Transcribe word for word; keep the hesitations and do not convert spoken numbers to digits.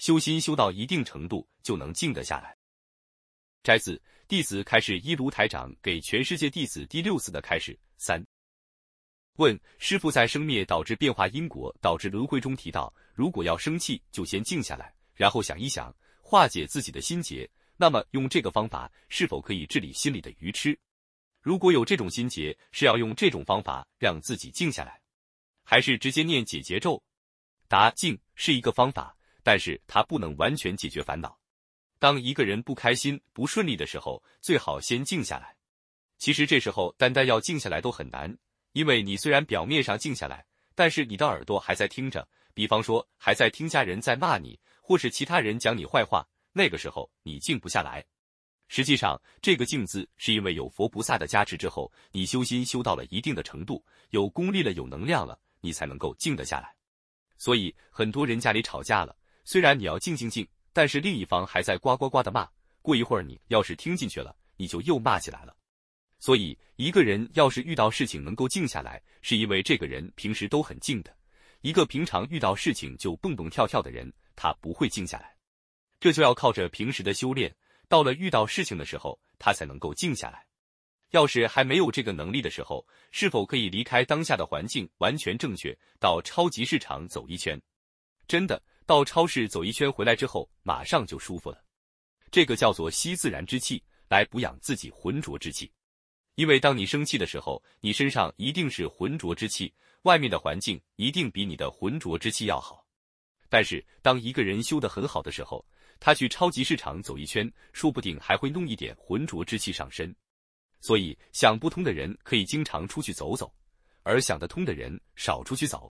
修心修到一定程度，就能静得下来。摘自《弟子开示一卢台长给全世界弟子第六次的开示》三。问：师父在生灭导致变化因果导致轮回中提到，如果要生气，就先静下来，然后想一想，化解自己的心结。那么用这个方法是否可以治理心里的愚痴？如果有这种心结，是要用这种方法让自己静下来，还是直接念解结咒？答：静是一个方法，但是它不能完全解决烦恼。当一个人不开心、不顺利的时候，最好先静下来。其实这时候单单要静下来都很难，因为你虽然表面上静下来，但是你的耳朵还在听着，比方说还在听家人在骂你，或是其他人讲你坏话，那个时候你静不下来。实际上这个静字是因为有佛菩萨的加持之后，你修心修到了一定的程度，有功力了，有能量了，你才能够静得下来。所以很多人家里吵架了，虽然你要静静静，但是另一方还在呱呱呱的骂，过一会儿你要是听进去了，你就又骂起来了。所以一个人要是遇到事情能够静下来，是因为这个人平时都很静的。一个平常遇到事情就蹦蹦跳跳的人，他不会静下来。这就要靠着平时的修炼，到了遇到事情的时候，他才能够静下来。要是还没有这个能力的时候，是否可以离开当下的环境完全正确，到超级市场走一圈？真的，到超市走一圈回来之后，马上就舒服了。这个叫做吸自然之气，来补养自己浑浊之气。因为当你生气的时候，你身上一定是浑浊之气，外面的环境一定比你的浑浊之气要好。但是当一个人修得很好的时候，他去超级市场走一圈，说不定还会弄一点浑浊之气上身。所以想不通的人可以经常出去走走，而想得通的人少出去走。